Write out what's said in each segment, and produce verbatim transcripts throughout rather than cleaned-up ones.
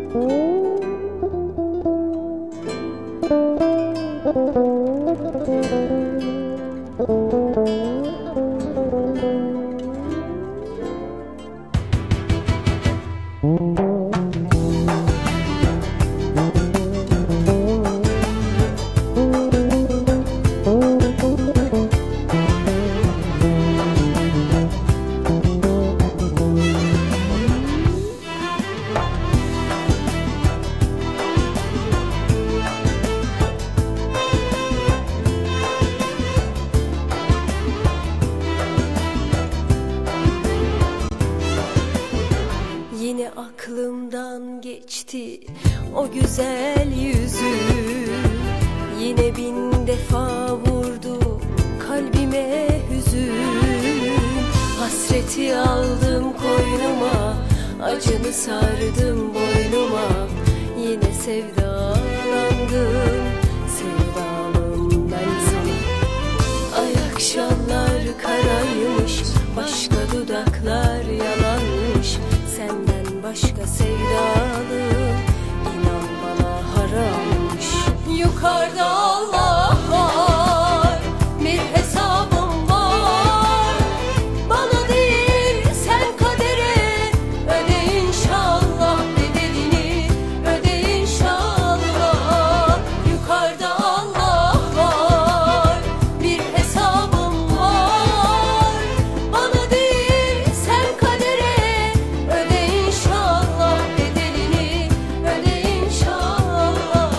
Yine aklımdan geçti o güzel yüzün, yine bin defa vurdu kalbime hüzün. Hasreti aldım koynuma, acını sardım boynuma, yine sevdalandım, sevdalım ben sana. Ay akşamlar karaymış, başka dudaklar yalanmış, senden başka sevdalım inan bana harammış. Yukarıda Allah var, bir hesabım var, bana değil sen kadere öde inşallah, bedelini öde inşallah. Yukarıda Allah var, bir hesabım var, bana değil sen kadere öde inşallah, bedelini öde inşallah.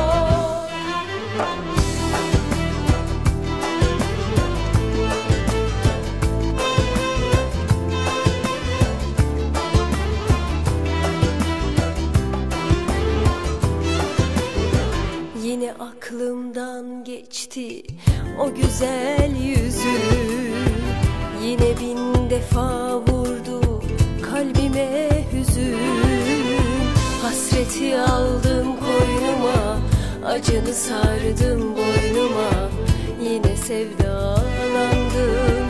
Yine aklımdan geçti o güzel yüzün, yine bin defa vurdu kalbime hüzün. Hasreti aldım koynuma, acını sardım boynuma, yine sevdalandım,